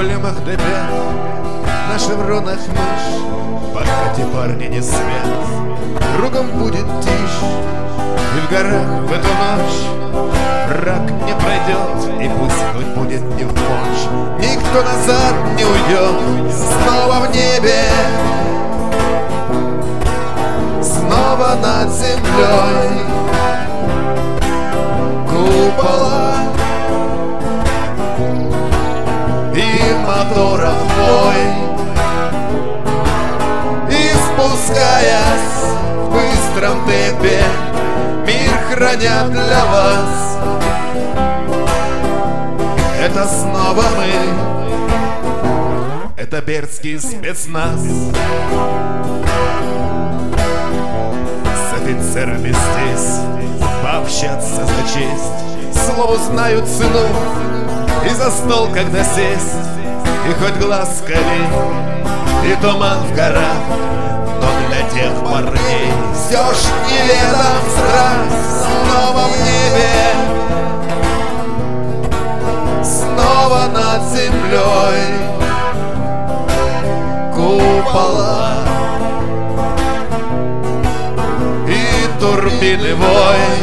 эмблемах до пят, на шевронах мышь, пока те парни не спят. Кругом будет тишь, и в горах в эту ночь враг не пройдет, и пусть хоть будет не в помощь. Никто назад не уйдет, снова в небе, снова над землей купола и моторов бой. И спускаясь в быстром темпе, мир храня для вас, это снова мы, это Бердский спецназ. С офицерами здесь пообщаться за честь, слову знают цену, и за стол когда сесть, и хоть глаз кали, и туман в горах, но для тех парней все ж неведом страх. Снова в небе, снова над землей купола и турбины вой.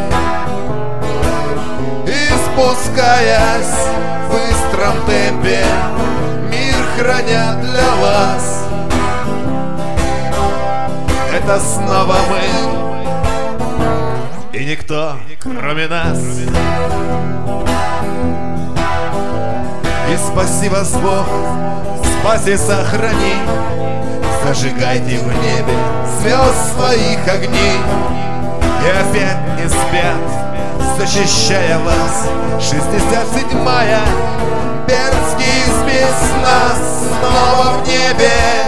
И спускаясь в быстром темпе, мир храня для вас, это снова мы, и никто, кроме нас. И спаси вас Бог, спаси, сохрани, зажигайте в небе звезд своих огней. И опять не спят, защищая вас, 67-я Бердский спецназ. Снова в небе,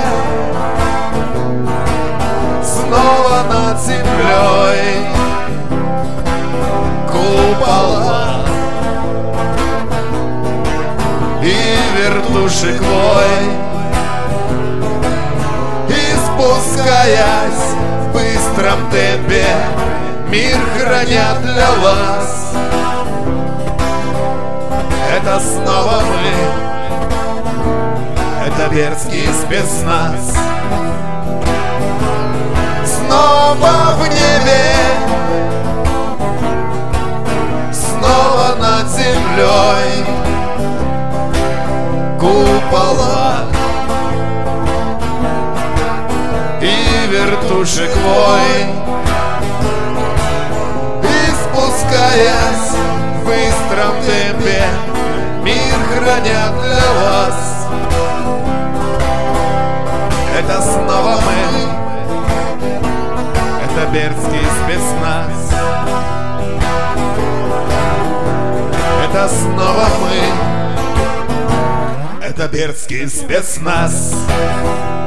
снова над землей купола и вертушек вой. И спускаясь в быстром темпе, мир храня для вас, это снова мы, это Бердский спецназ. Снова в небе, снова над землей купола и вертушек вой. И спускаясь в быстром темпе, мир храня для вас, это снова мы, это Бердский спецназ. Это снова мы, это Бердский спецназ.